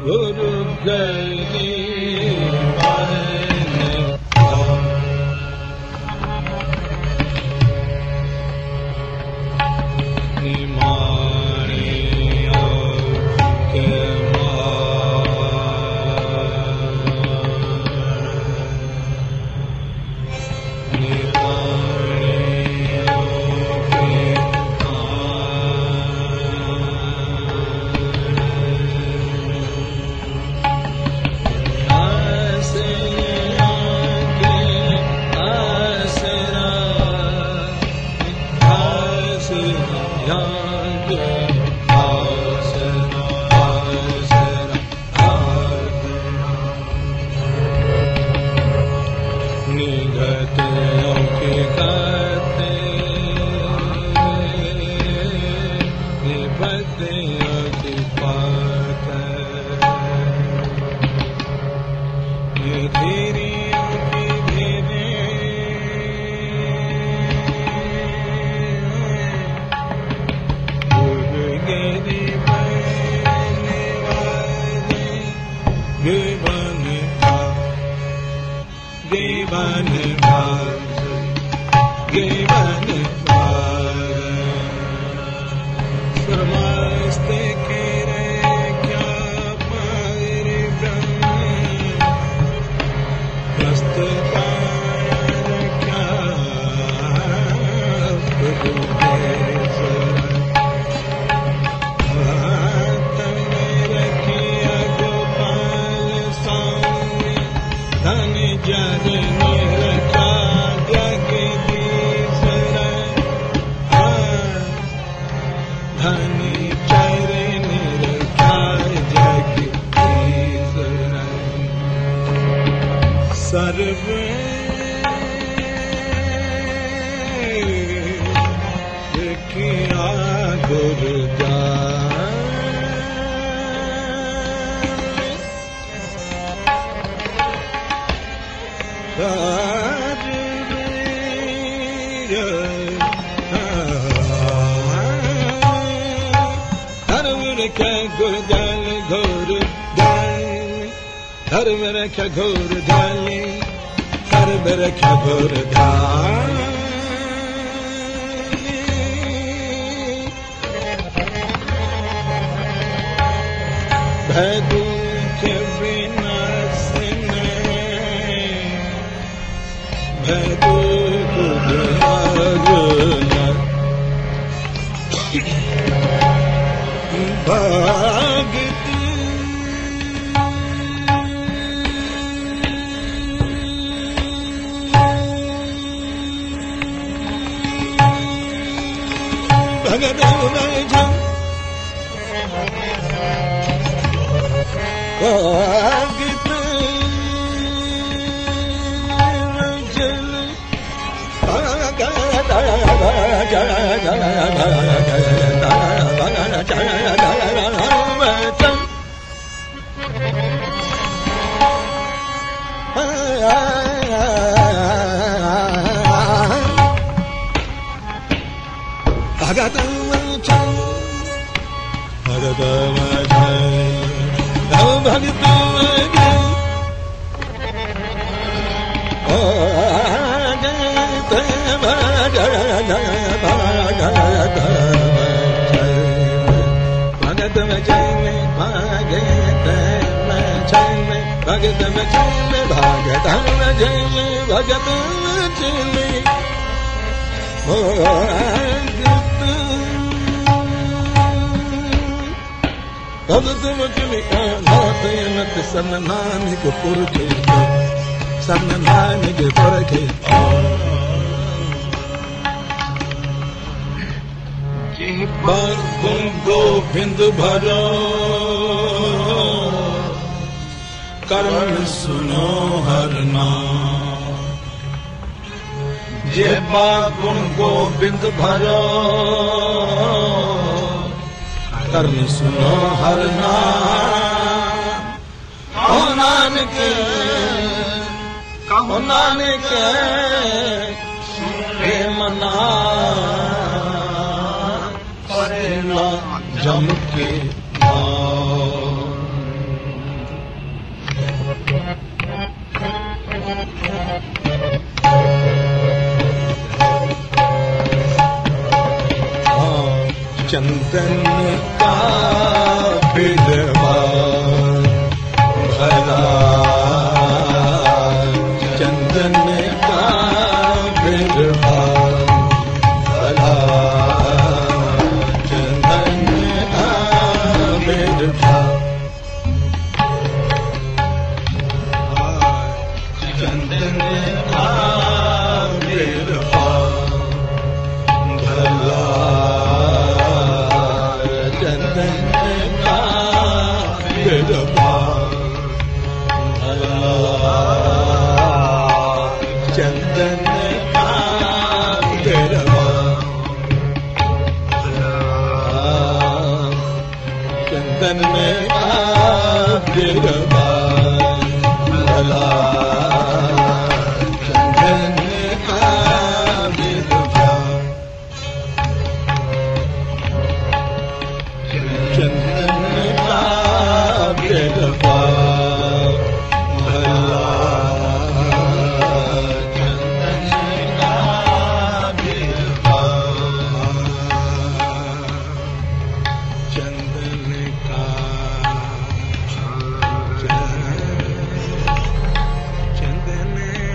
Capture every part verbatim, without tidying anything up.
गुरु गली घोर डाली हर रखा घोर डाली भय दुख विनाशन भय दुख भाग भगत सन्नानिक पुरखे सन्नानिक पुरखे गुण गोविंद भरो कर्म सुनो हर नाम जे गुण गोविंद भरो कर्म सुनो हर नाम ओ नानक कहो नानक सुने मना परे ला जम के चंदन का बिरवा भला चंदन का बिरवा भला चंदन का बिरवा चंदन का बिरवा भला चंदन का बिरवा भला चंदन का बिरवा चंदन का बिरवा भला चंदन का बिरवा चंदन का बिरवा भला चंदन का बिरवा चंदन का चंदन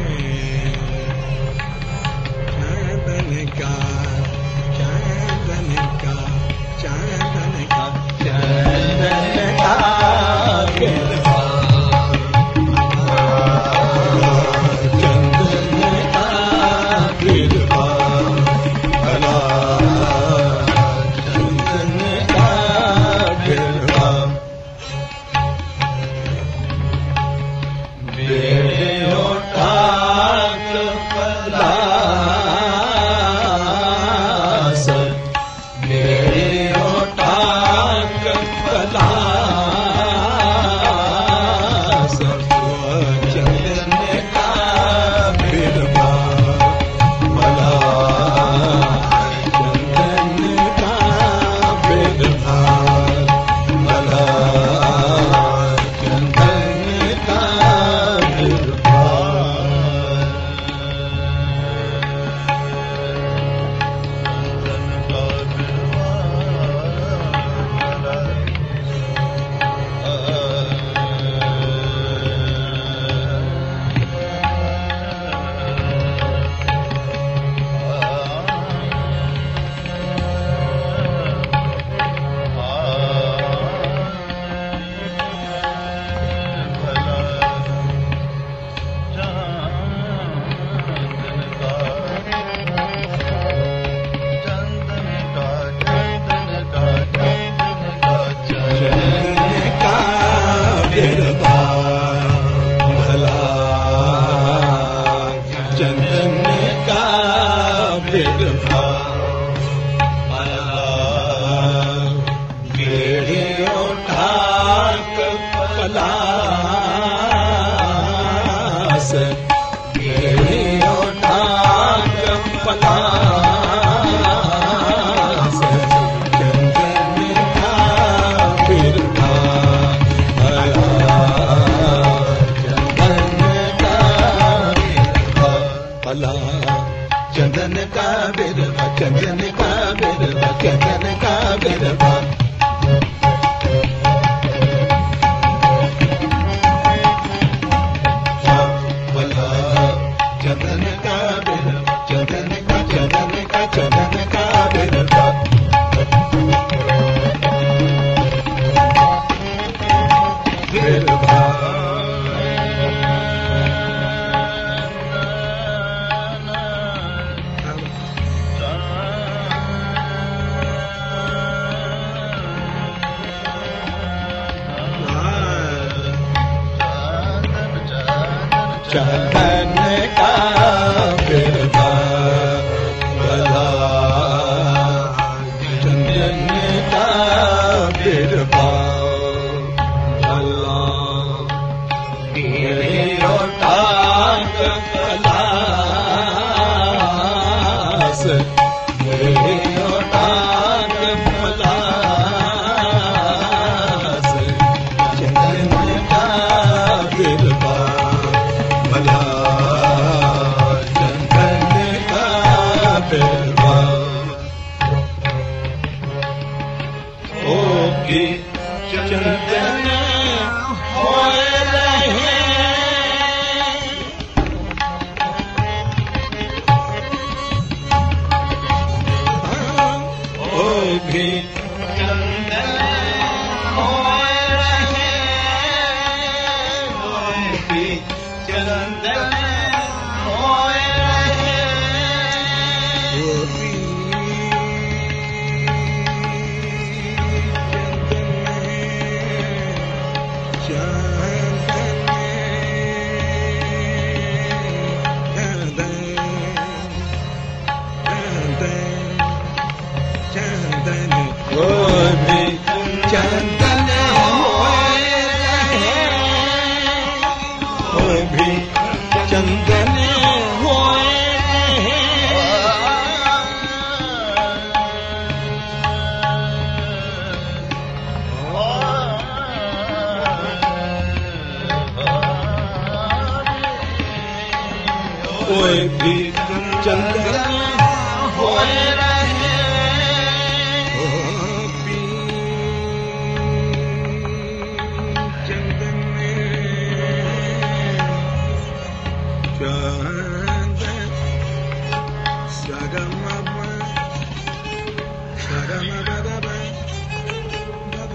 चंदन का चंदन का चंदन का चंदन का बिरवा चंदन का बिरवा भला चंदन का बिरवा बेड़े उठाक पलास बेड़े उठाक पलास चंदन का बिरवा भला चंदन का बिरवा भला चंदन का बिरवा चंदन का बिरवा भला बेड़े उठाक पलास बेड़े उठाक पलास चंदन का बिरवा भला भला चंदन का बिरवा चंदन का बिरवा चंदन का बिरवा भला चंदन का बिरवा चंदन का चंदन का चंदन का बिरवा बिरवा चंदन का बिरवा भला चंदन का बिरवा भला बेड़े उठाक पलास बेड़े उठाक पलास चंदन का बिरवा भला चंदन चंदन होए रहे ओ भी चंदन होए रहे ओ भी चंदन होए रहे ओ भी चंदन होए रहे ओ भी चंदन होए रहे कोई भी चंदन होए रहे ओ भी चंदन चंदन सगम सगम दब दब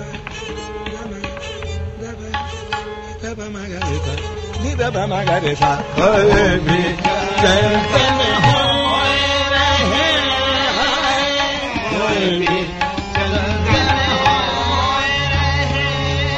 दब दब मगरेसा नि दब मगरेसा कोई भी चंदन होए रहे कोई भी चंदन होए रहे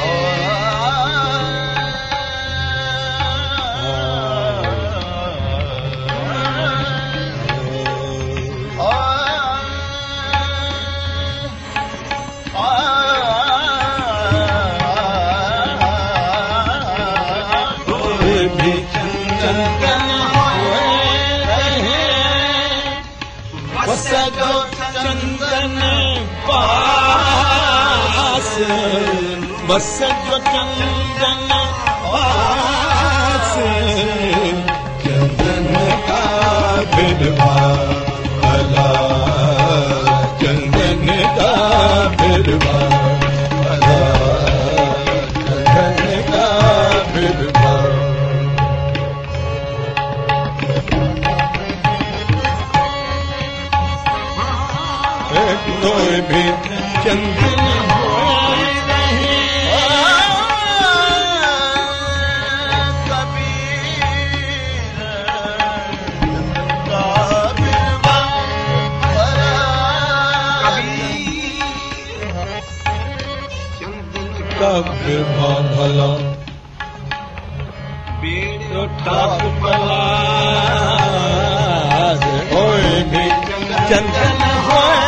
कोई भी चंदन होए रहे बस जो चंदन पास बस जो चंदन पास चंदन का बिरवा भला चंदन का बिरवा भला चंदन का बिरवा कोई भी चंदन होए रहे कबीर भला बेड़ो ठाक भला कोई भी चंदन होए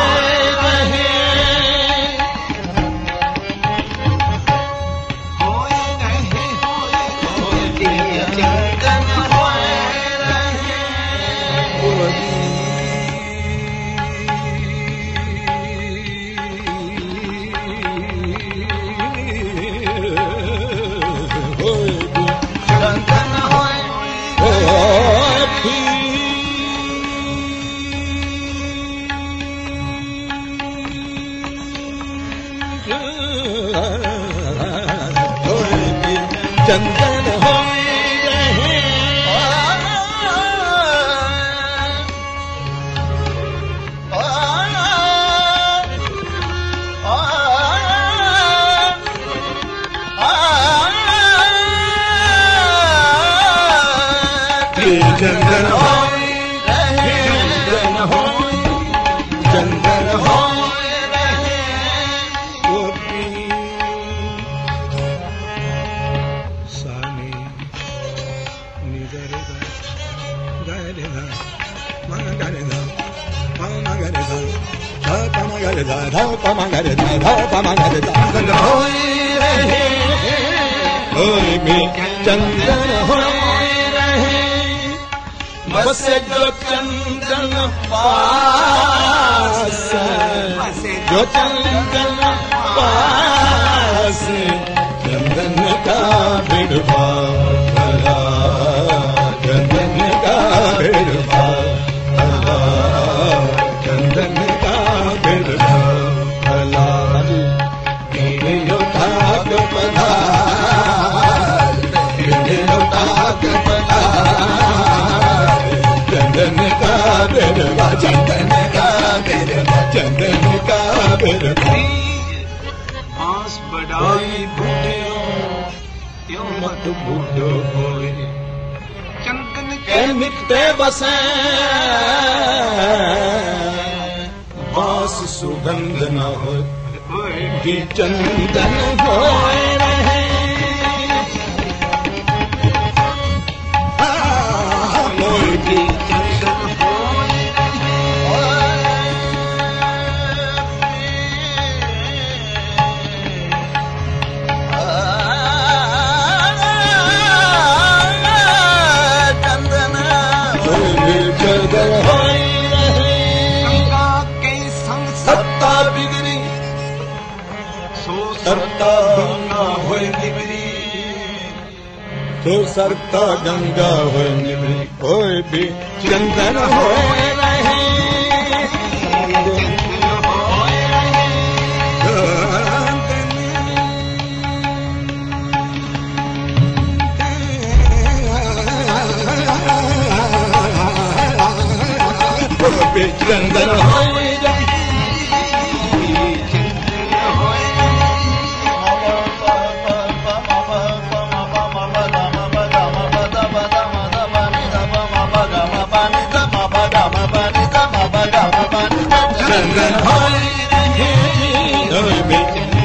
चंदन होए रहे चंदन होए रहे चंदन होए चंदन होए रहे सानी निदरे दा गरे दा मन गरे दा मन गरे दा धा पम गरे दा धा पम गरे दा धा पम गरे दा चंदन होए रहे कोई भी चंदन होए रहे बस जो चंदन पास जो चंदन पास चंदन का बिरवा भला चंदन का बिरवा भला चंदन का बिरवा भला मेरे योद्धा बिरवा चंदन का बिरवा चंदन का बिरवा आस बढ़ाई बूढ़ियों यो मत बूढ़ो होए चंदन के मिटते बसे बास सुगंध न हो कि चंदन होए रहे मोर की चंदन होए चंदन होए रहे गंगा के संग सत्ता बिगड़ी सो सत्ता गंगा होए निबरी तो सरता गंगा हो निबरी कोई भी चंदन होए रहे कोई भी चंदन होए चंदन होए कोई भी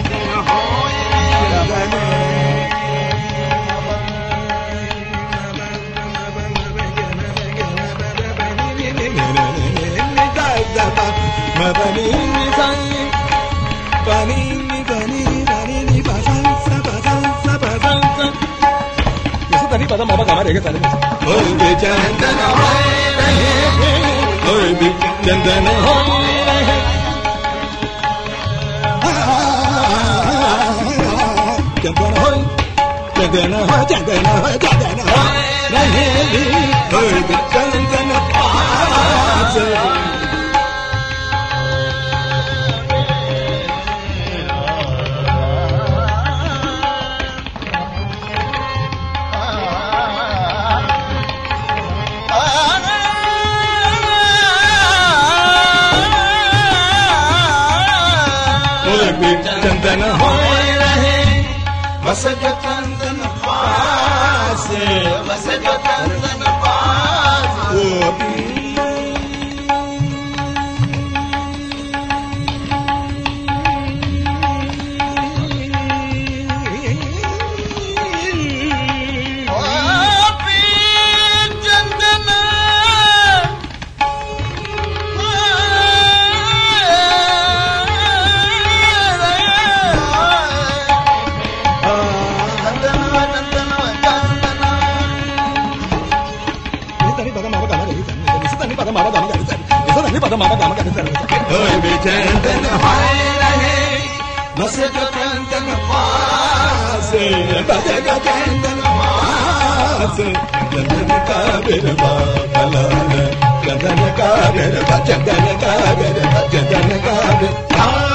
मबनी निसाई पानी निबनी पानी निबासा सबसा सबसा ये तनी पता मामा गाना रहेगा सारे कोई भी चंदन होए रहे कोई भी चंदन होए रहे चंदन होए चंदन होए चंदन होए चंदन होए रहे कोई भी चंदन पास चंदन होए रहे बस जो चंदन पास बस जो चंदन पास वो भी कोई भी चंदन होए रहे बस जो चंदन पास बस जो चंदन पास चंदन का बिरवा कलान चंदन का बिरवा चंदन का बिरवा चंदन का बिरवा